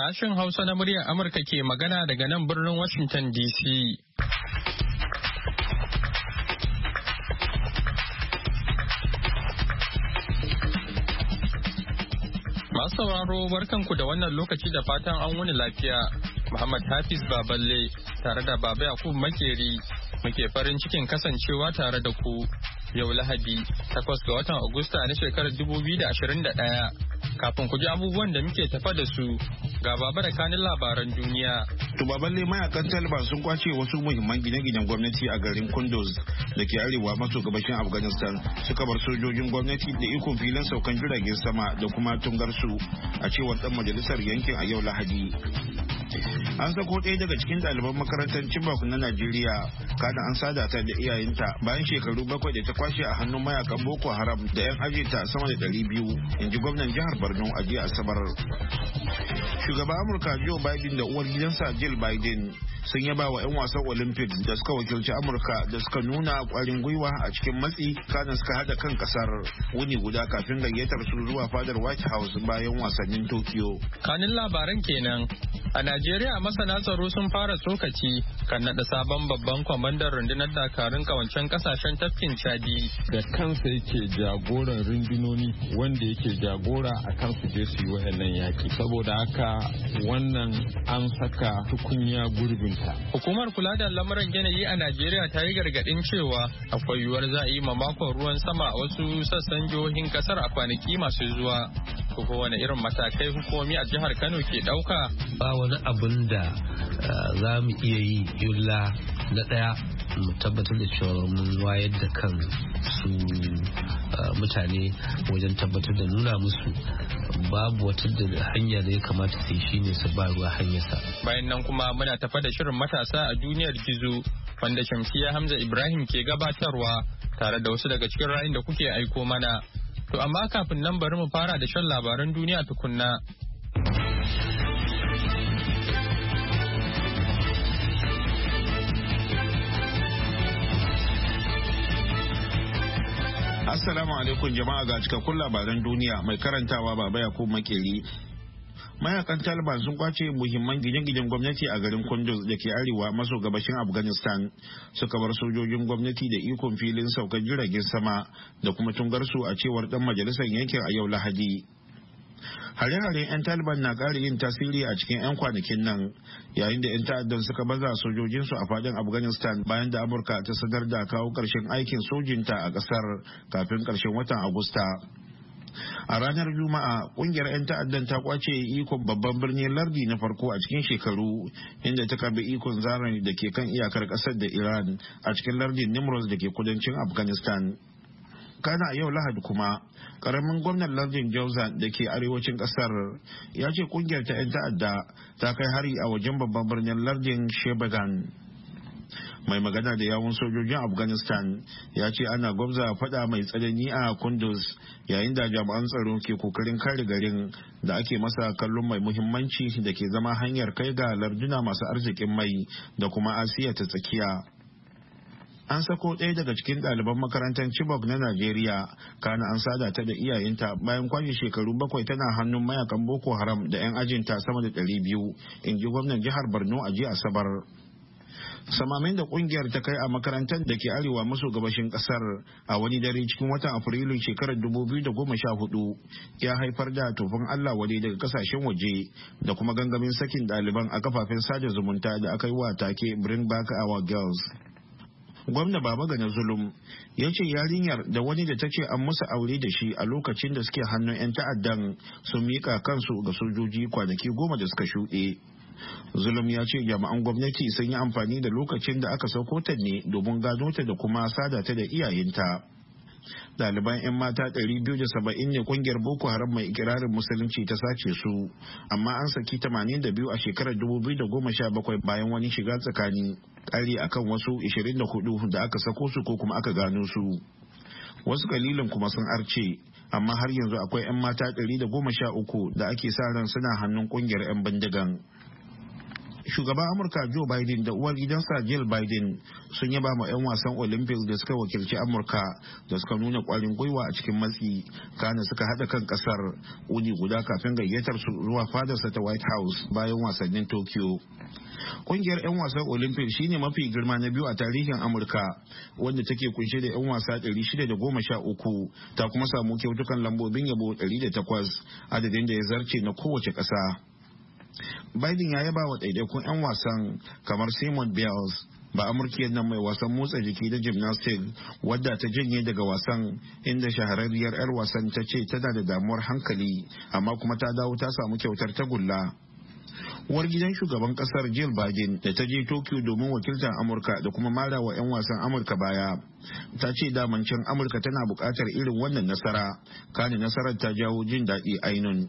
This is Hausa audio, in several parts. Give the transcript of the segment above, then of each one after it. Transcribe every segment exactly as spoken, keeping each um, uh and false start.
Sashen Hausa na muryar Amurka ke magana daga nan birnin Washington D C. Masu sauraro barkanku da wannan lokaci da fatan an wuni lafiya. Muhammad Hafiz Baballe tare da Baba Yakubu Makeri muke farin cikin kasancewa tare da ku. Yau Lahadi, takwas ga watan Agusta na shekarar dubu biyu da ashirin da ɗaya. Kafin ku ji abubuwan da muke tafa da su, ga Baba da kanin labaran duniya. To Baballe, mayakan Taliban sun kwace wasu muhimman gine-ginen gwamnati a garin Kunduz da ke arewa maso gabashin Afghanistan, suka bar sojojin gwamnati da ikon filin saukan jiragen sama da kuma tungarsu, a cewar dan majalisar yankin a yau Lahadi. An sako ɗaya daga cikin ɗaliban makarantar Chibok na Najeriya, kada an sada ta da iyayenta bayan shekaru bakwai da ta kwashe a hannun mayakan Boko Haram da 'yan ajinta sama da ɗari biyu, in ji gwamnan jihar Borno a jiya Asabar. Shugaban Amurka Joe Biden da uwar gidansa Jill Biden sun yaba wa 'yan wasan Olympics da suka wakilci Amurka da suka nuna kwarin gwiwa a cikin matsi kana suka hada kan kasar wuni guda kafin gayyatar su zuwa fadar White House bayan wasannin Tokyo. Kanin labaran kenan. A Najeriya masana tsaro sun fara tsokaci kan naɗa sabon babban kwamandan rundunar dakarun kawancen kasashen tafkin Chadi. Da kansa yake jagoran rundunoni wanda yake jagora a kan su je su yi wayannan yaki. Saboda haka wannan an saka tukunya gurbinta. Hukumar kula da lamuran yanayi a Najeriya ta yi gargaɗin cewa akwai yiwuwar za a yi mamakon ruwan sama a wasu sassan jihohin kasar a kwanaki masu zuwa. Ko wani irin matakai hukumomi a jihar Kano ke ɗauka? Ba wani abun da za mu iya yi illa na ɗaya mu tabbatar da cewa mun wayar da kan su mutane wajen tabbatar da nuna musu babu wata hanya da ya kamata su yi shine su ba ruwa hanyarsa. Bayan nan kuma muna tafa da shirin matasa a duniyar gizo wanda Shamsiya Hamza Ibrahim ke gabatarwa tare da wasu daga cikin ra'ayin da kuke aiko mana. To amma kafin nan bari mu fara da shan labaran duniya tukunna. Assalamu alaikum jama'a, ga cikakkun labaran duniya mai karantawa Baba Yakubu Makeri. Mayakan Taliban sun kwace muhimman gine-ginen gwamnati a garin Kunduz da ke arewa maso gabashin Afghanistan, suka bar sojojin gwamnati da ikon filin saukar jiragen sama da kuma tungarsu, a cewar dan majalisar yankin a yau Lahadi. Hare-haren 'yan Taliban na ƙara yin tasiri a cikin 'yan kwanakin nan, yayin da 'yan ta'addan suka baza sojojinsu a fadin Afghanistan bayan da Amurka ta sanar da kawo ƙarshen aikin sojinta a ƙasar kafin ƙarshen watan Agusta. A ranar Juma'a, kungiyar 'yan ta'addan ta kwace ikon babban birnin lardi na farko a cikin shekaru, inda ta karbi ikon zaran da ke kan iyakar kasar da Iran a cikin lardin Nimruz da ke kudancin Afghanistan. Kana a yau Lahadi kuma, karamin gwamnan lardin Jawzan da ke arewacin kasar ya ce kungiyar ta 'yan ta'adda ta kai hari a wajen babban birnin lardin Shebagan. Mai magana da yawun sojojin Afghanistan ya ce ana gwabza fada mai tsanani a Kunduz, yayin da jami'an tsaro ke kokarin kare garin da ake masa kallon mai muhimmanci da ke zama hanyar kai ga larduna masu arzikin mai da kuma Asiya ta tsakiya. An sako ɗaya daga cikin ɗaliban makarantar Chibok na Najeriya, kana an sada ta da iyayenta bayan kwashe shekaru bakwai tana hannun mayakan Boko Haram da 'yan ajinta sama da ɗari biyu, in ji gwamnan jihar Borno a jiya Asabar. Samamin da kungiyar ta kai a makarantar da ke arewa maso gabashin kasar a wani dare cikin watan Afrilun shekarar dubu biyu da goma sha hudu ya haifar da tofin Allah wade daga kasashen waje da kuma gangamin sakin ɗaliban a kafafen sada zumunta da aka yi wa take Bring Back Our Girls. Gwamna Baba Gana Zulum ya ce yarinyar da wani da ta ce an musu aure da shi a lokacin da suke hannun 'yan ta'addan sun miƙa kansu ga sojoji kwanaki goma da suka shuɗe. Zulum ya ce jami'an gwamnati sun yi amfani da lokacin da aka sauko ta ne domin gano ta da kuma sada ta da iyayenta. Ɗaliban 'yan mata ɗari biyu da saba'in ne kungiyar Boko Haram mai ikirarin musulunci ta sace su, amma an saki tamanin da biyu a shekarar dubu biyu da goma sha bakwai bayan wani shiga tsakani, ƙari akan wasu ishirin da hudu da aka sako su ko kuma aka gano su. Wasu kalilan kuma sun arce, amma har yanzu akwai 'yan mata ɗari da goma sha uku da ake sa ran suna hannun kungiyar 'yan bindigan. Shugaban Amurka Joe Biden da uwar gidansa Jill Biden sun yaba ma 'yan wasan Olympics da suka wakilci Amurka da suka nuna kwarin gwiwa a cikin matsi, kana suka haɗa kan ƙasar wuni guda kafin gayyatar su zuwa fadarsa ta White House bayan wasannin Tokyo. Kungiyar 'yan wasan Olympics shine mafi girma na biyu a tarihin Amurka, wanda take kunshe da 'yan wasa ɗari shida da goma sha uku, ta kuma samu kyautukan lambobin yabo ɗari da takwas, adadin da ya zarce na kowace ƙasa. Biden ya yaba wa ɗaiɗaikun 'yan wasan kamar Simone Biles, ba Amurkiyar nan mai wasan motsa jiki da gymnastic wadda ta janye daga wasan, inda shahararriyar 'yar wasan ta ce tana da damuwar hankali amma kuma ta dawo ta samu kyautar tagulla. Uwar gidan shugaban kasar Jill Biden da ta je Tokyo domin wakiltar Amurka da kuma mara wa 'yan wasan Amurka baya, ta ce daman can Amurka tana buƙatar irin wannan nasara, kane nasarar ta jawo jin daɗi ainun.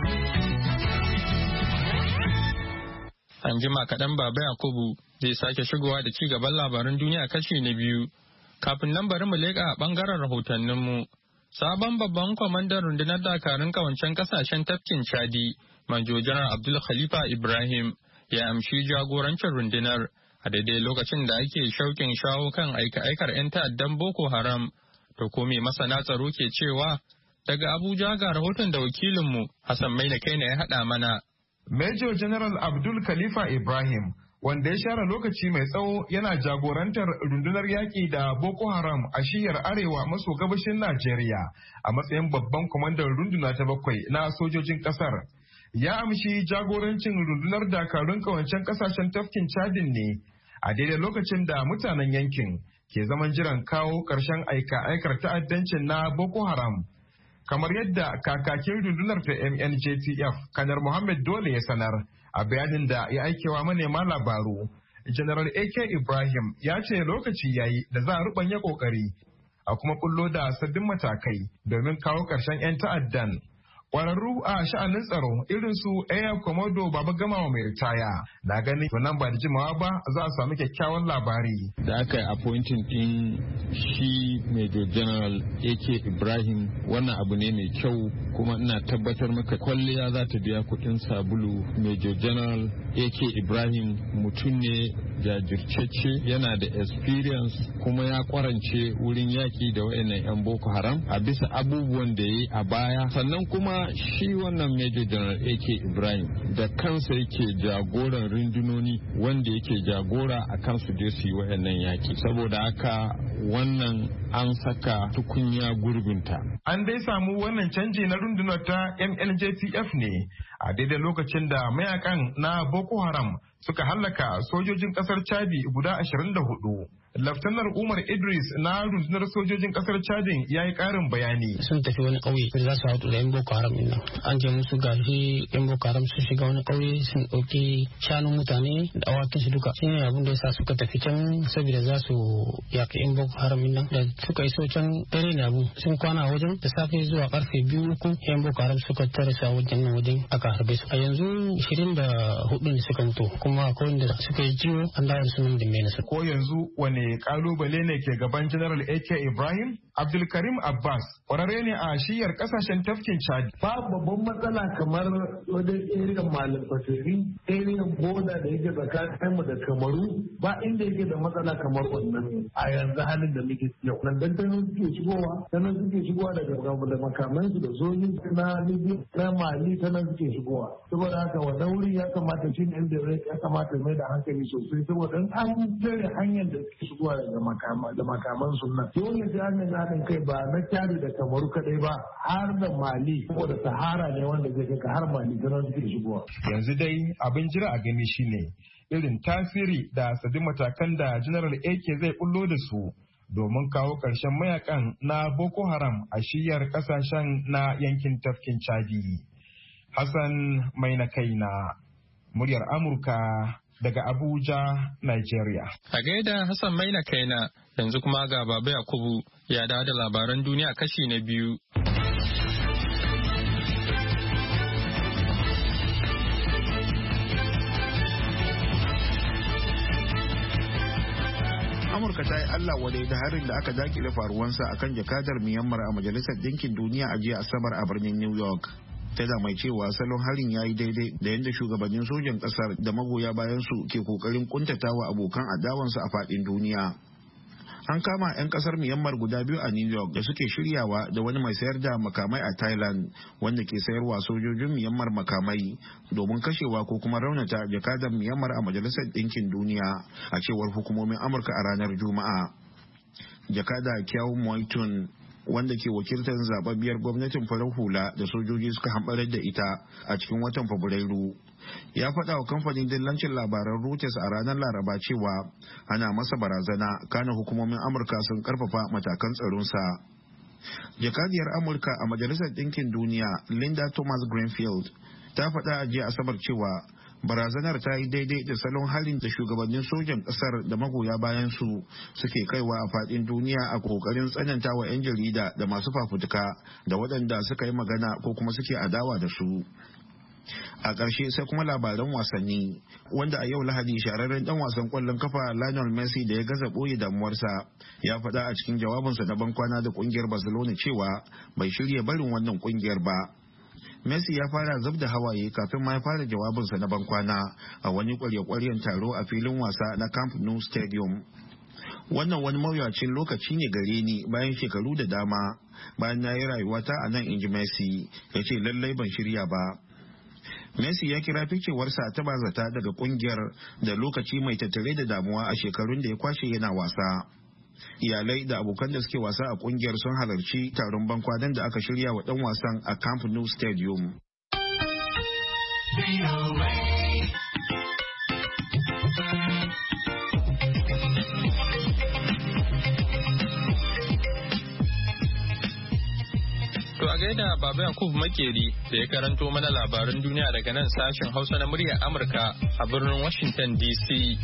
An jima kaɗan Baba Yakubu zai sake shigowa da ci gaban labaran duniya kashi na biyu. Kafin nan bari mu leƙa a ɓangaren rahotanninmu. Sabon babban kwamandan rundunar dakarun kawancen ƙasashen tafkin Chadi, Manjo Janar Abdul Khalifa Ibrahim, ya amshi jagorancin rundunar a daidai lokacin da ake shauƙin shawo kan aika-aikar 'yan ta'addan Boko Haram. To ko me masana tsaro ke cewa? Daga Abuja ga rahoton da wakilinmu Hassan Maina Kaina ya haɗa mana. Major General Abdul Khalifa Ibrahim, wanda ya share lokaci mai tsawo yana jagorantar rundunar yaƙi da Boko Haram a shiyar arewa maso gabashin Najeriya a matsayin babban kwamandan runduna ta bakwai na sojojin ƙasar. Ya amshi jagorancin rundunar dakarun kawancen ƙasashen tafkin Chadin ne a daidai lokacin da mutanen yankin ke zaman jiran kawo ƙarshen aika-aikar ta'addancin na Boko Haram. Kamar yadda kakakin rundunar ta M N J T F kanar Muhammad Dole ya sanar a bayanin da ya aikewa manema labaru, General A K Ibrahim ya ce lokaci yayi da za a rubanya kokari a kuma kullo da sabbin matakai domin kawo ƙarshen 'yan ta'addan. Ƙwararru a sha'anin tsaro irin su Air Komodo Baba Gamawa mai ritaya na gani nan ba da jimawa ba za a samu kyakkyawan labari. Da aka yi appointing din shi Major General A K Ibrahim wannan abu ne mai kyau, kuma ina tabbatar maka kwalliya za ta biya kuɗin sabulu. Major General A K Ibrahim mutum ne jajircece, yana da experience kuma ya kwarance wurin yaƙi da wayannan 'yan Boko Haram a bisa abubuwan da ya yi a baya. Sannan kuma shi wannan Major General A K Ibrahim da kansa yake jagoran rundunoni wanda yake jagora a kansu da su yi wayannan yaki, saboda haka wannan an saka tukunya gurbinta. An dai samu wannan canji na rundunar ta M N J T F ne a daidai lokacin da mayakan na Boko Haram suka hallaka sojojin kasar Chadi guda ashirin da hudu. Laftanar Umar Idris na rundunar sojojin kasar Chadin ya yi karin bayani. Sun tafi wani ƙauye da za su haɗu da 'yan Boko Haram ɗin nan. An je musu gashi 'yan Boko Haram sun shiga wani ƙauye sun ɗauki shanun mutane da awakin su duka. Shi ne abin da yasa suka tafi can saboda za su yaƙi 'yan Boko Haram ɗin nan. Da suka iso can dare ne abu sun kwana a wajen da safe zuwa karfe biyu uku 'yan Boko Haram suka tare su a wajen nan wajen aka harbe su. A yanzu ashirin da hudu ne suka mutu kuma akwai wanda suka yi jiwo an dawo su nan da mena su. Ko yanzu wane kalubale ne ke gaban General A K Ibrahim? Abdulkarim Abbas kwararre ne a shiyar kasashen tafkin Chad. Ba babban matsala kamar wajen area Malam Fasiri, area boda da yake tsakanin mu da Kamaru, ba inda yake da matsala kamar wannan a yanzu halin da muke yau. Nan dan tanan suke shigowa, tanan suke shigowa daga da makamansu da sojoji na Libya na Mali tanan suke shigowa. Saboda haka wannan wuri ya kamata shi ne inda ya kamata mai da hankali sosai, saboda an tare hanyar da suke shigowa daga makama da makaman sunna. Dole sai an nuna haɗin kai ba na Chad da Kamaru kadai ba, har da Mali, saboda Sahara ne wanda zai kai har Mali tanan suke shigowa. Yanzu dai abin jira a gani shine irin tasiri da sabbin matakan da General A K zai bullo da su domin kawo ƙarshen mayakan na Boko Haram a shiyar ƙasashen na yankin tafkin Chadi. Hassan mai na kaina, muryar Amurka daga Abuja, Nigeria. A gaida Hassan mai na kaina, yanzu kuma ga Baba Yakubu ya dawo da labaran duniya kashi na biyu. Amurka ta yi Allah wadai da harin da aka dakile faruwansa akan jakadar Myanmar a Majalisar Dinkin Duniya a jiya Asabar a birnin New York. tana mai cewa salon harin ya yi daidai da yadda shugabannin sojan kasar da magoya bayan su ke kokarin kuntatawa abokan adawansu a faɗin duniya. An kama 'yan kasar Myanmar guda biyu a New York da suke shiryawa da wani mai sayar da makamai a Thailand wanda ke sayarwa sojojin Myanmar makamai domin kashewa ko kuma raunata jakadan Myanmar a Majalisar Ɗinkin Duniya a cewar hukumomin Amurka a ranar Juma'a. Jakada Kyaw Moitun wanda ke wakiltar zababbiyar gwamnatin farar hula da sojoji suka hambarar da ita a cikin watan Fabrairu. Ya faɗa wa kamfanin dillancin labaran Reuters a ranar Laraba cewa ana masa barazana kana hukumomin Amurka sun karfafa matakan tsaronsa. Jakadiyar Amurka a Majalisar Ɗinkin Duniya Linda Thomas Greenfield ta faɗa a jiya Asabar cewa barazanar ta yi daidai da salon halin da shugabannin sojan ƙasar da magoya bayan su suke kaiwa a faɗin duniya a kokarin tsananta wa 'yan jarida da masu fafutuka da waɗanda suka yi magana ko kuma suke adawa da su. A ƙarshe sai kuma labaran wasanni wanda a yau Lahadi shahararren dan wasan ƙwallon kafa Lionel Messi da ya gaza ɓoye damuwarsa ya faɗa a cikin jawabinsa na bankwana da ƙungiyar Barcelona cewa bai shirya barin wannan ƙungiyar ba. Messi ya fara zub da hawaye kafin ma ya fara jawabinsa na bankwana a wani ƙwarya-ƙwaryen taro a filin wasa na Camp Nou Stadium. Wannan wani mawuyacin lokaci ne gare ni bayan shekaru da dama bayan na yi rayuwata a nan, inji Messi ya ce lallai ban shirya ba. Messi ya kira ficewarsa ta bazata daga kungiyar da lokaci mai tattare da damuwa a shekarun da ya kwashe yana wasa. Iyalai da abokan da suke wasa a kungiyar sun halarci taron bankwanan da aka shirya wa dan wasan a Camp Nou Stadium. To a gaida Baba Yakub Makeri da ya karanto mana labaran duniya daga nan sashen Hausa na muryar Amurka a birnin Washington D C.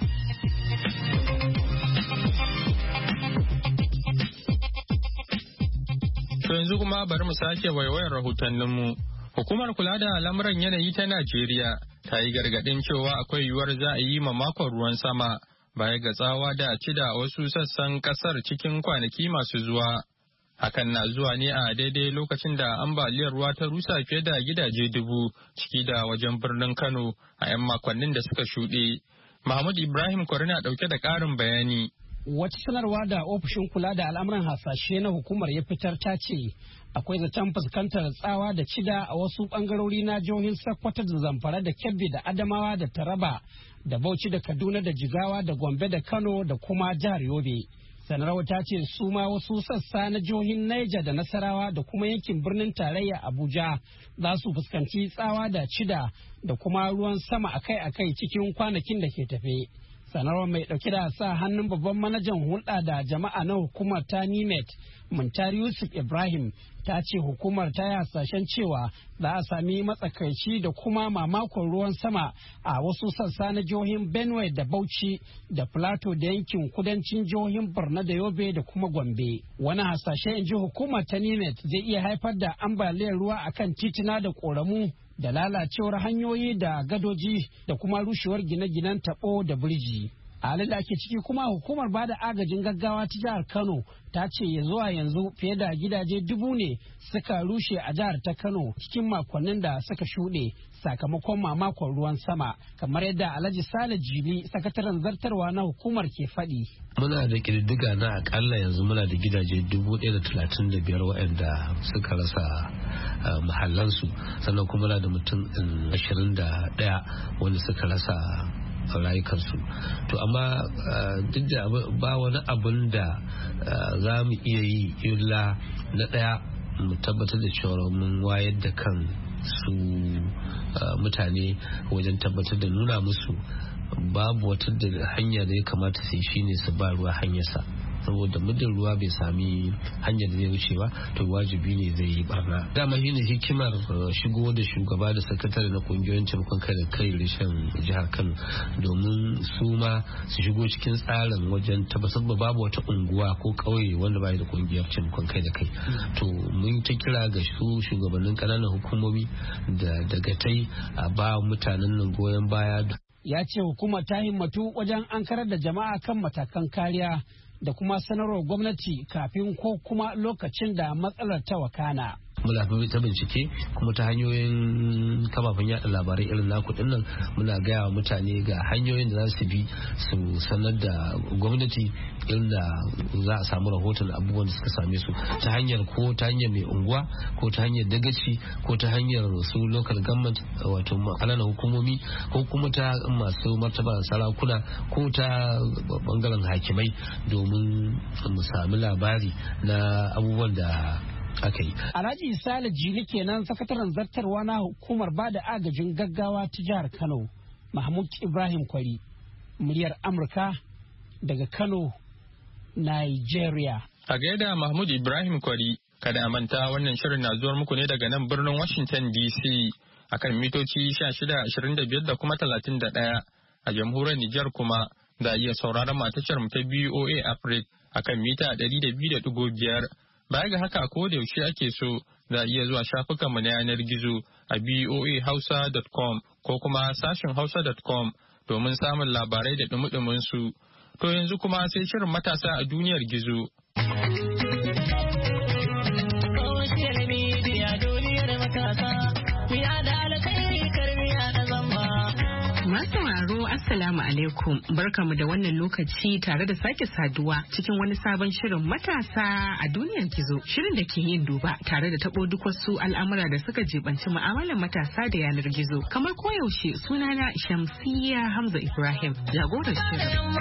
To yanzu kuma bari mu sake waiwayar rahotanninmu. Hukumar kula da lamuran yanayi ta Najeriya ta yi gargaɗin cewa akwai yiwuwar za a yi mamakon ruwan sama baya ga tsawa da ci da wasu sassan ƙasar cikin kwanaki masu zuwa. Hakan na zuwa ne a daidai lokacin da ambaliyar ruwa ta rusa fiye da gidaje dubu ciki da wajen birnin Kano a 'yan makonnin da suka shuɗe. Mahmud Ibrahim Kwari na ɗauke da ƙarin bayani. Wata sanarwa da ofishin kula da al'amuran hasashe na hukumar ya fitar ta ce akwai zaton fuskantar tsawa da cida a wasu ɓangarori na jihohin Sokoto da Zamfara da Kebbi da Adamawa da Taraba da Bauchi da Kaduna da Jigawa da Gombe da Kano da kuma jihar Yobe. Sanarwa ta ce su ma wasu sassa na jihohin Niger da Nasarawa da kuma yankin birnin tarayya Abuja za su fuskanci tsawa da cida da kuma ruwan sama akai-akai cikin kwanakin da ke tafe. Sanarwar mai dauke da sa hannun babban manajan hulɗa da jama'a na hukumar ta nimet Muntari Yusuf Ibrahim ta ce hukumar ta yi hasashen cewa za a sami matsakaici da kuma mamakon ruwan sama a wasu sassa na jihohin Benue da Bauchi da Plateau da yankin kudancin jihohin Borno da Yobe da kuma Gombe. Wani hasashe in ji hukumar ta nimet zai iya haifar da ambaliyar ruwa akan titina da ƙoramu da lalacewar hanyoyi da gadoji da kuma rushewar gine-ginen taɓo da birji. A halin da ake ciki kuma hukumar ba da agajin gaggawa ta jihar Kano ta ce ya zuwa yanzu fiye da gidaje dubu ne suka rushe a jihar ta Kano cikin makonnin da suka shuɗe sakamakon mamakon ruwan sama, kamar yadda Alhaji Sale Jili, sakataren zartarwa na hukumar, ke faɗi. Muna da ƙididdiga na akalla yanzu muna da gidaje dubu ɗaya da talatin da biyar waɗanda suka rasa mahallansu, sannan kuma muna da mutum ashirin da ɗaya wanda suka rasa rayukansu. To amma duk da ba wani abun da za mu iya yi illa na ɗaya mu tabbatar da cewa mun wayar da kan su mutane wajen tabbatar da nuna musu babu wata hanya da ya kamata sai shine su ba ruwa hanyarsa, saboda muddin ruwa bai sami hanyar da zai wuce ba to wajibi ne zai yi barna. Dama shine hikimar shigo da shugaba da sakatare na kungiyoyin taimakon kai da kai reshen jihar Kano, domin su ma su shigo cikin tsarin wajen tabbatar da babu wata unguwa ko kauye wanda bai da kungiyar taimakon kai da kai. To mun ta kira ga su shugabannin kananan hukumomi da dagatai a ba mutanen nan goyon baya. Ya ce hukumar ta himmatu wajen ankarar da jama'a kan matakan kariya da kuma sanarwar gwamnati kafin ko kuma lokacin da matsalar ta wakana. muna ta bincike kuma ta hanyoyin kafafen yada labarai irin naku dinnan muna gaya wa mutane ga hanyoyin da za su bi su sanar da gwamnati inda za a samu rahoton abubuwan da suka same su ta hanyar ko ta hanyar mai unguwa ko ta hanyar dagaci ko ta hanyar su local government wato ƙananan hukumomi ko kuma ta masu martaba sarakuna ko ta bangaren hakimai domin mu sami labari na abubuwan da aka yi. Alhaji Sale Jili kenan sakataren zartarwa na hukumar bada agajin gaggawa ta jihar Kano, Mahmud Ibrahim Kwari, muryar Amurka daga Kano, Nigeria. A gaida Mahmud Ibrahim Kwari, kada a manta wannan shirin na zuwar muku ne daga nan birnin Washington D C akan mitoci shida ashirin da biyar da kuma talatin da ɗaya. A jamhuriyar Nijar kuma za a iya sauraron matashar mu ta B O A Africa akan mita ɗari da biyu da ɗigo biyar. Baya ga haka ko da yaushe ake so za a iya zuwa shafukanmu na yanar gizo a b o a hausa dot com ko kuma sashin hausa dot com domin samun labarai da dumudumin su. To yanzu kuma sai shirin matasa a duniyar gizo. Masu Assalamu alaikum, barkamu da wannan lokaci tare da sake saduwa cikin wani sabon shirin matasa a duniyar gizo. Shirin da ke yin duba tare da tabo duk wasu al'amura da suka jibanci mu'amalar matasa da yanar gizo. Kamar koyaushe sunana Shamsiyya Hamza Ibrahim, jagorar shirin.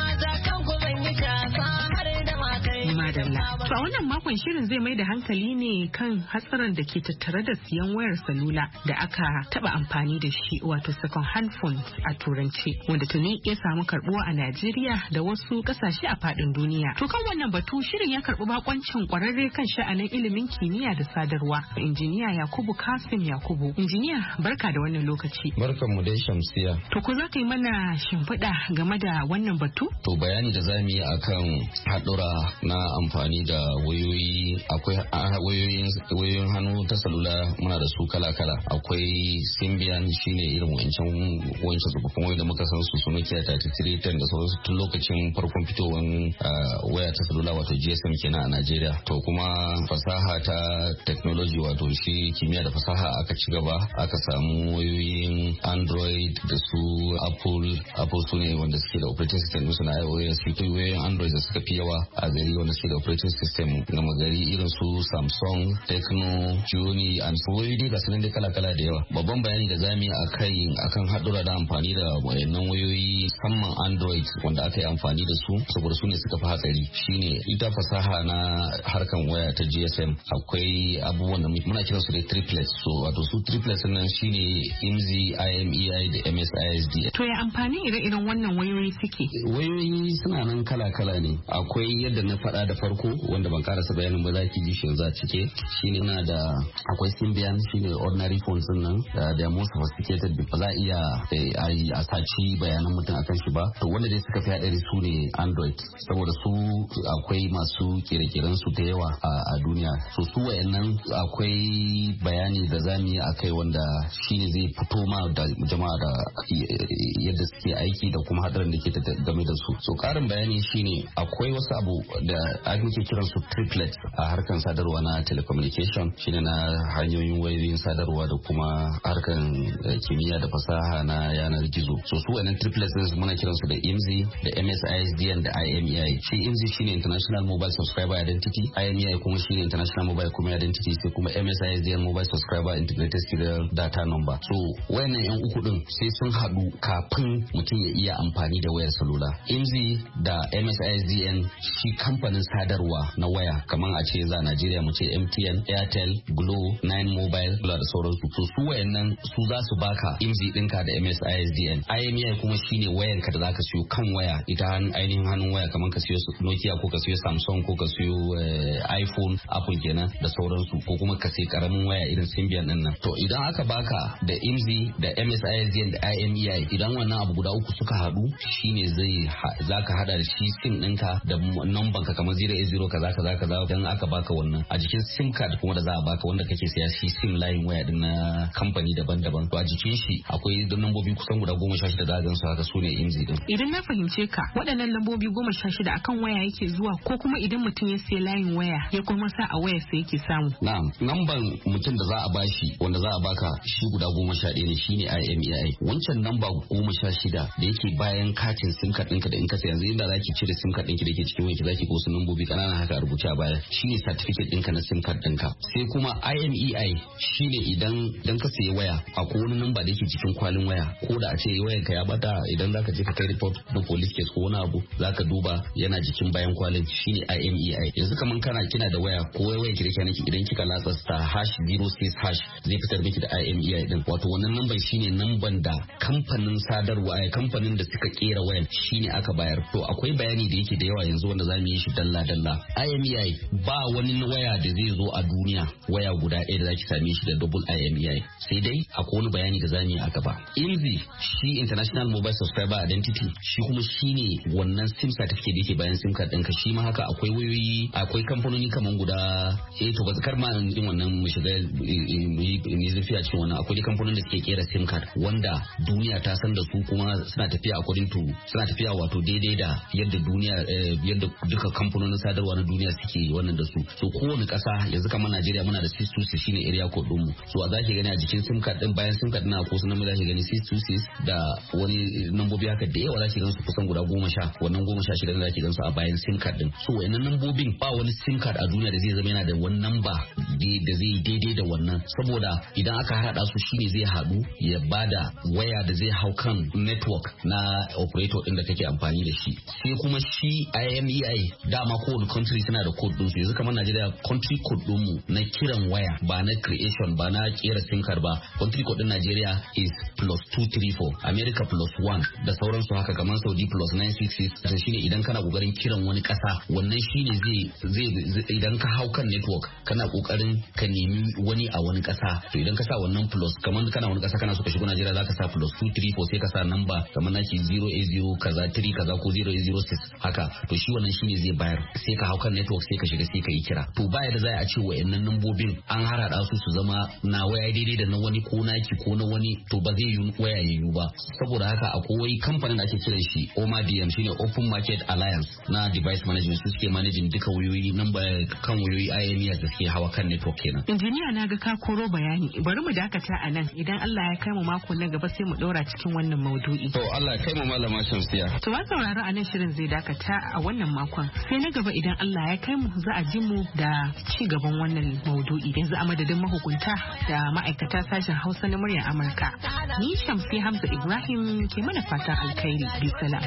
Madalla. To a wannan makon shirin zai mai da hankali ne kan hatsarin da ke tattare da siyan wayar salula da aka taba amfani da shi wato second hand phones a turanci wanda tuni ya samu karbuwa a Najeriya da wasu kasashe a fadin duniya. To kan wannan batu shirin ya karbi bakoncin kwararre kan sha'anin ilimin kimiyya da sadarwa injiniya Yakubu Kasim Yakubu. Injiniya barka da wannan lokaci. Barkanmu dai Shamsiya. To ko za ka yi mana shimfiɗa game da wannan batu? To bayani da zamu yi akan haɗura na amfani da wayoyi, akwai wayoyin wayoyin hannu ta salula muna da su kala-kala. Akwai Symbian shine irin wancan wancan tsofaffin wayoyi da muka san su su Nokia thirty-three ten da sauransu tun lokacin farkon fitowar waya ta salula wato G S M kenan a Najeriya. To kuma fasaha ta technology wato shi kimiyya da fasaha aka ci gaba aka samu wayoyin Android da su Apple Apple su ne wanda suke da operating system su na iOS, su wayoyin Android da suka fi yawa a gari wanda suke da operating system na magari irin su Samsung, Tecno, Xiaomi and su wayoyi dai gasu nan dai kala-kala da yawa. Babban bayani da zamu yi akai akan haɗura da amfani da wayannan wayoyi musamman Android wanda aka yi amfani da su saboda su ne suka fi hatsari shine ita fasaha na harkan waya ta G S M akwai abubuwan da muna kiransu da triplets. So wato su triplets nan shine I M S I, I M E I da M S I S D. To ya amfani ire-iren wannan wayoyi suke? Wayoyi suna nan kala-kala ne. Akwai yadda na faɗa da farko wanda ban karasa bayanin ba za ki ji shi yanzu a cike shine na da akwai Symbian shine ordinary phones nan da da most sophisticated ba za a iya a saci bayanan mutum akan shi ba. To wanda dai suka fi haɗari su ne Android saboda su akwai masu kire-kiren su da yawa a duniya. So su wayannan akwai bayani da zamu yi akai wanda shine zai fito ma da jama'a da yadda suke aiki da kuma hadarin da ke game da su. So karin bayani shine akwai wasu abu da ake kiran su triplets a harkan sadarwa na telecommunication shine na hanyoyin wayoyin sadarwa da kuma harkan kimiyya da fasaha na yanar gizo. So su wannan triplets din muna kiran su da I M S I da M S I S D da I M E I. Shi I M S I shine International Mobile Subscriber Identity, I M E I kuma shine International Mobile Community Identity, sai kuma M S I S D Mobile Subscriber Integrated Serial Data Number. So wayannan yan uku din sai sun haɗu kafin mutum ya iya amfani da wayar salula. I M S I da M S I S D N shi kamfanin sadarwa na waya kamar a ce za Najeriya mu ce M T N, Airtel, Glo, Nine Mobile da sauransu. So su wayannan su za su baka I M S I ɗinka da M S I S D N. I M E I kuma shine wayanka da zaka siyo kan waya ita ainihin hannun waya kamar ka siyo Nokia ko ka siyo Samsung ko ka siyo iPhone, Apple kenan da sauransu ko kuma ka siyo karamin waya irin Symbian din nan. To idan aka baka da I M S I da M S I S D N da I M E I idan wannan abu guda uku suka haɗu shine zai zaka hada da shi SIM ɗinka da numban ka kamar zero eight zero kaza kaza kaza kaza dan aka baka wannan a jikin sim card kuma da za a baka wanda kake siya shi sim line waya din na kamfani daban-daban to a jikin shi akwai lambobi kusan guda goma sha shida da gan su haka sune imzi din. Idan na fahimce ka waɗannan lambobi goma sha shida akan waya yake zuwa ko kuma idan mutum ya siya layin waya ya kuma sa a waya sai yake samu. Na'am, namban mutum da za a bashi wanda za a baka shi guda goma sha ɗaya ne shine I M E I. Wancan namba goma sha shida da yake bayan katin sim card ɗinka da in ka sai yanzu inda zaki cire sim card ɗinki da ke cikin wanki zaki ko su nambobi kanana haka a rubuce a baya shine certificate ɗinka na sim card ɗinka. Sai kuma I M E I shine idan dan ka sayi waya akwai wani namba da yake cikin kwalin waya ko da a ce wayar ka ya bata idan zaka je ka kai report na police case ko wani abu zaka duba yana jikin bayan kwalin shine I M E I. Yanzu kaman kana kina da waya ko wayar ki da kike idan kika latsa star hash zero six hash zai fitar miki da I M E I din wato wannan namban shine namban da kamfanin sadarwa ai kamfanin da suka kera wayan shine aka bayar. To akwai bayani da yake da yawa yanzu wanda zamu yi shi dalla dalla. I M E I ba wani waya da zai zo a duniya waya guda ɗaya da zaki same shi da double I M E I sai dai akwai wani bayani da zamu yi a gaba. IMSI shi International Mobile Subscriber Identity shi kuma shine wannan sim certificate da yake bayan sim card ɗinka shi ma haka akwai wayoyi akwai kamfanoni kaman guda eh to ba kar ma in wannan mu shiga ne zafi a cikin wannan akwai kamfanonin da suke kera sim card wanda duniya ta san da su kuma suna tafiya according to suna tafiya wato daidai da yadda duniya yadda duka kamfanonin sadarwa na duniya suke wannan da su so kowane kasa yanzu kamar Najeriya muna da six two six shine area code din mu so a zaki gani a jikin sim card din bayan sim card na ko sunan mu zaki gani six two six da wani nambobi haka da yawa zaki gansu kusan guda goma sha wannan goma sha shida zaki gansu a bayan sim card din so wannan nambobin ba wani sim card a duniya da zai zama yana da wani namba da zai daidai da wannan saboda idan aka harada su shine zai hadu ya bada waya da zai hau kan network na operator din da kake amfani da shi sai kuma shi I M E I dama kowane country suna da code din su yanzu kamar Najeriya country code din mu na kiran waya ba na creation ba na kera sim card ba country code din Najeriya is plus two three four America plus one da sauransu haka kamar Saudi plus nine six six shine idan kana kokarin kiran wani kasa wannan shine zai zai idan ka hau kan network kana kokarin ka nemi wani a wani kasa to idan ka sa wannan plus kamar kana wani kasa kana so ka shigo Najeriya zaka sa plus two three four sai ka sa number kamar naki zero eight zero kaza three kaza ko zero eight zero six haka to shi wannan shine zai bayar sai ka hau kan network sai ka shiga sai ka yi kira to baya da zai a ce wayannan nambobin an harada su su zama na waya daidai da na wani ko naki ko na wani to ba zai yi waya yayu ba saboda haka akwai kamfanin da ake kiran shi O M A D M shine Open Market Alliance na device management su suke managing duka wayoyi number kan wayoyi I M E I da suke hawa kan network kenan. Injiniya na ga ka koro bayani bari mu dakata a nan idan Allah ya kai mu mako na gaba sai mu daura cikin wannan maudu'i. To Allah ya kai mu malama Shamsiya. To ma sauraro a nan shirin zai dakata a wannan makon sai na gaba idan Allah ya kai mu za a ji mu da ci gaban wannan maudu'i yanzu a madadin mahukunta da ma'aikata sashen Hausa na muryar Amurka. Ni Shamsi Hamza Ibrahim ke mana fatan alkhairi bisalam.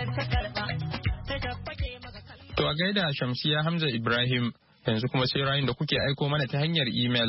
To a gaida Shamsiya Hamza Ibrahim yanzu kuma sai rayun da kuke aiko mana ta hanyar imel.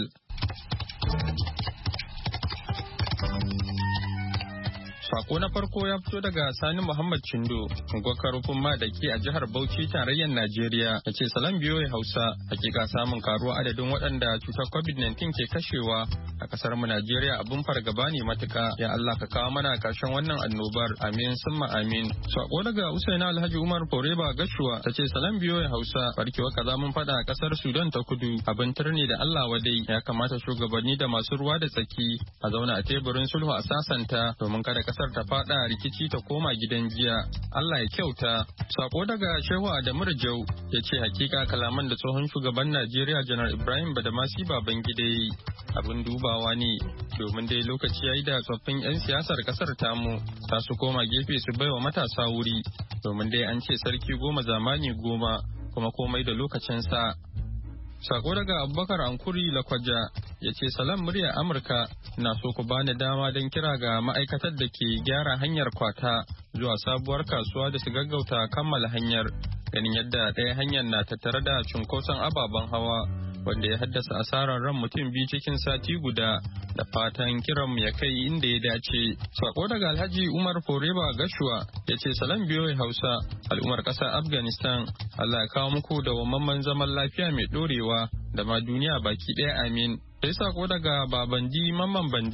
Sako na farko ya fito daga Sani Muhammad Chindo, gwakar rufin madaki a jihar Bauchi tarayyar Najeriya, da ce salam biyo ya Hausa, hakika samun karuwa adadin waɗanda cutar covid nineteen ke kashewa a kasar mu Najeriya abun fargaba ne matuka. Ya Allah ka kawo mana karshen wannan annobar, amin summa amin. Sako daga Usaina Alhaji Umar Foreba Gashuwa, ta ce salam biyo ya Hausa, barkewa kaza mun faɗa a kasar Sudan ta Kudu, abin turne da Allah wadai, ya kamata shugabanni da masu ruwa da tsaki a zauna a teburin sulhu a sasanta domin kada kasar ta fada rikici ta koma gidan jiya. Allah ya kyauta. Sako daga Shehu Adamu Rajau ya ce hakika kalaman da tsohon shugaban Najeriya Janar Ibrahim Badamasi Babangida yi abin dubawa ne domin dai lokaci yayi da tsoffin 'yan siyasar kasar tamu za su koma gefe su baiwa matasa wuri domin dai an ce sarki goma zamani goma kuma komai da lokacinsa. Sako daga Abubakar Ankuri Lakwaja ya ce salam murya Amurka na so ku bani dama don kira ga ma'aikatar da ke gyara hanyar kwata zuwa sabuwar kasuwa da su gaggauta kammala hanyar ganin yadda ɗaya hanyar na tattare da cunkoson ababen hawa wanda ya haddasa asarar ran mutum biyu cikin sati guda da fatan kiran ya kai inda ya dace. Sako daga Alhaji Umar Foreba Gashuwa ya ce salam biyoyi Hausa al'ummar ƙasar Afghanistan Allah ya kawo muku da wamman zaman lafiya mai ɗorewa da ma duniya baki ɗaya amin. Sai sako daga Babandi Mamman Bande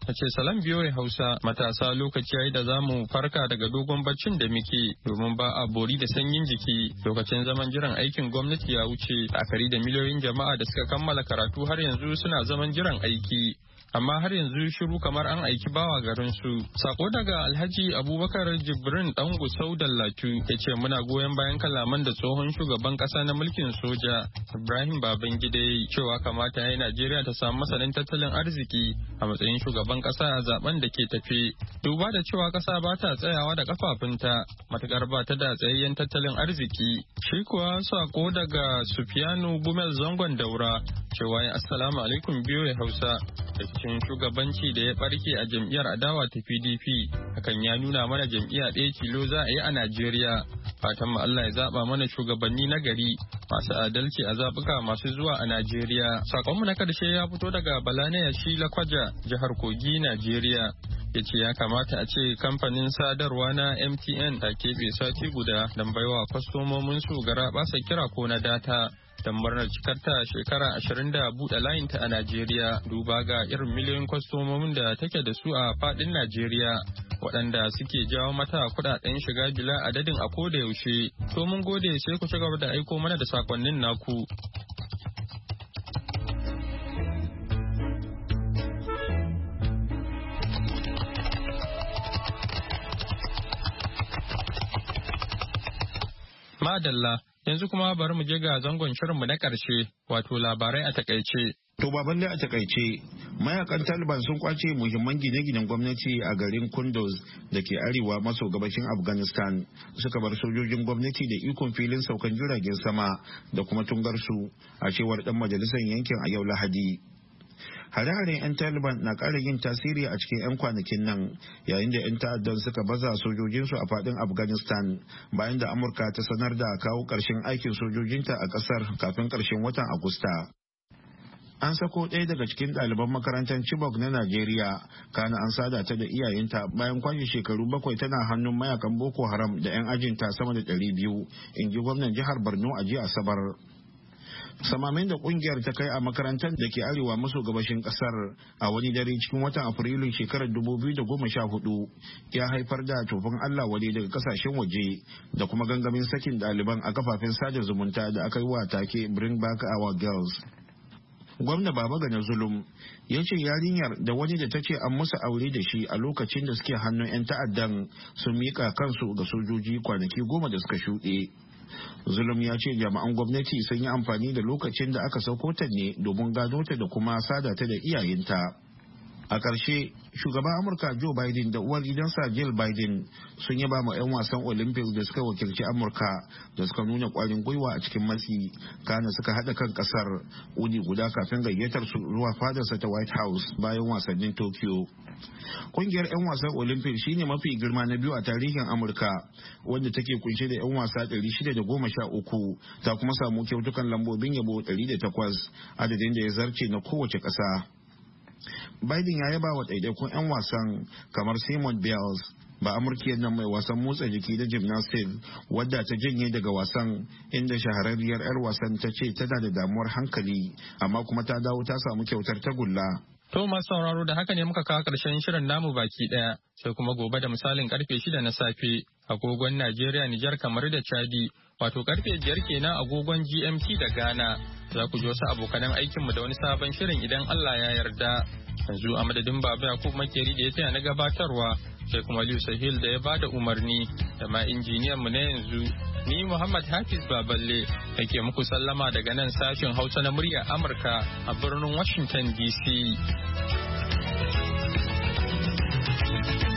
ta ce salam biyoyi Hausa matasa lokaci yayi da za mu farka daga dogon baccin da muke domin ba a bori da sanyin jiki lokacin zaman jiran aikin gwamnati ya wuce akari da miliyoyin jama'a da suka kammala karatu har yanzu suna zaman jiran aiki. Amma har yanzu shiru kamar an aiki bawa garin su. Sako daga Alhaji Abubakar Jibrin dan Gusau Dallatu ya ce muna goyon bayan kalaman da tsohon shugaban kasa na mulkin soja Ibrahim Babangida cewa kamata ya yi Najeriya ta samu masanin tattalin arziki a matsayin shugaban kasa a zaben da ke tafe. Duba da cewa kasa ba ta tsayawa da kafafunta matukar ba ta da tsayayyen tattalin arziki. Shi kuwa sako daga Sufiyanu Gumel Zangon Daura cewa ya assalamu alaikum biyo ya Hausa. Cikin shugabanci da ya barke a jam'iyyar adawa ta P D P hakan ya nuna mana jam'iyya ɗaya tilo za a yi a Najeriya. Fatan mu Allah ya zaba mana shugabanni na gari masu adalci a zabuka masu zuwa a Najeriya. Sakonmu na karshe ya fito daga Balane Yashi Lakwaja jihar Kogi Najeriya. Ya ce ya kamata a ce kamfanin sadarwa na M T N ta keɓe sati guda don baiwa kwastomomin su gara basa kira ko na data. Don murnar cikarta shekara ashirin da buɗe layinta a Najeriya duba ga irin miliyoyin kwastomomin da take da su a faɗin Najeriya waɗanda suke jawo mata kuɗaɗen shiga bila adadin a koda yaushe. To mun gode sai ku ci gaba da aiko mana da sakonnin naku. Madalla. Yanzu kuma bari mu je ga zangon shirinmu na ƙarshe wato labarai a takaice. To baballe a takaice, mayakan Taliban sun kwace muhimman gine-ginen gwamnati a garin Kunduz da ke arewa maso gabashin Afghanistan suka bar sojojin gwamnati da ikon filin saukan jiragen sama da kuma tungarsu a cewar dan majalisar yankin a yau Lahadi. Hare-haren 'yan Taliban na ƙara yin tasiri a cikin 'yan kwanakin nan yayin da 'yan ta'addan suka baza sojojinsu a faɗin Afghanistan bayan da Amurka ta sanar da kawo ƙarshen aikin sojojinta a ƙasar kafin ƙarshen watan Agusta. An sako ɗaya daga cikin ɗaliban makarantar Chibok na Najeriya, kana an sada ta da iyayenta bayan kwashe shekaru bakwai tana hannun mayakan Boko Haram da 'yan ajinta sama da ɗari biyu, in ji gwamnan jihar Borno a jiya Asabar. Samamin da kungiyar ta kai a makarantar da ke arewa maso gabashin kasar a wani dare cikin watan Afrilun shekarar dubu biyu da goma sha hudu ya haifar da tofin Allah wade daga kasashen waje da kuma gangamin sakin ɗaliban a kafafen sada zumunta da aka yi wa take Bring Back Our Girls. Gwamna Baba Gana Zulum ya ce yarinyar da wani da ta ce an musu aure da shi a lokacin da suke hannun 'yan ta'addan sun miƙa kansu ga sojoji kwanaki goma da suka shuɗe. Zulum ya ce jami'an gwamnati sun yi amfani da lokacin da aka sauko ta ne domin gano ta da kuma sada ta da iyayenta. A ƙarshe, shugaban Amurka Joe Biden da uwar gidansa Jill Biden sun yaba ma 'yan wasan Olympics da suka wakilci Amurka da suka nuna ƙwarin gwiwa a cikin matsi, kana suka haɗa kan ƙasar wuni guda kafin gayyatar su zuwa fadarsa ta White House bayan wasannin Tokyo. Kungiyar 'yan wasan Olympics shine mafi girma na biyu a tarihin Amurka, wanda take kunshe da 'yan wasa ɗari shida da goma sha uku, ta kuma samu kyautukan lambobin yabo ɗari da takwas, adadin da ya zarce na kowace ƙasa. Biden ya yaba wa ɗaiɗaikun 'yan wasan kamar Simone Biles, ba Amurkiyar nan mai wasan motsa jiki da gymnastics wadda ta janye daga wasan, inda shahararriyar 'yar wasan ta ce tana da damuwar hankali amma kuma ta dawo ta samu kyautar tagulla. To masu sauraro da haka ne muka kawo ƙarshen shirin namu baki ɗaya sai kuma gobe da misalin karfe shida na safe agogon Najeriya, Nijar, kamar da Chadi, wato karfe biyar kenan agogon G M T da Ghana. Za ku ji wasu abokanan aikinmu da wani sabon shirin idan Allah ya yarda. Yanzu a madadin Baba Yakubu Makeri da ya taya na gabatarwa sai kuma Liu Sahil da ya bada umarni da ma injiniyan mu na yanzu. Ni Muhammad Hafiz Baballe nake muku sallama daga nan sashen Hausa na murya Amurka a birnin Washington D C.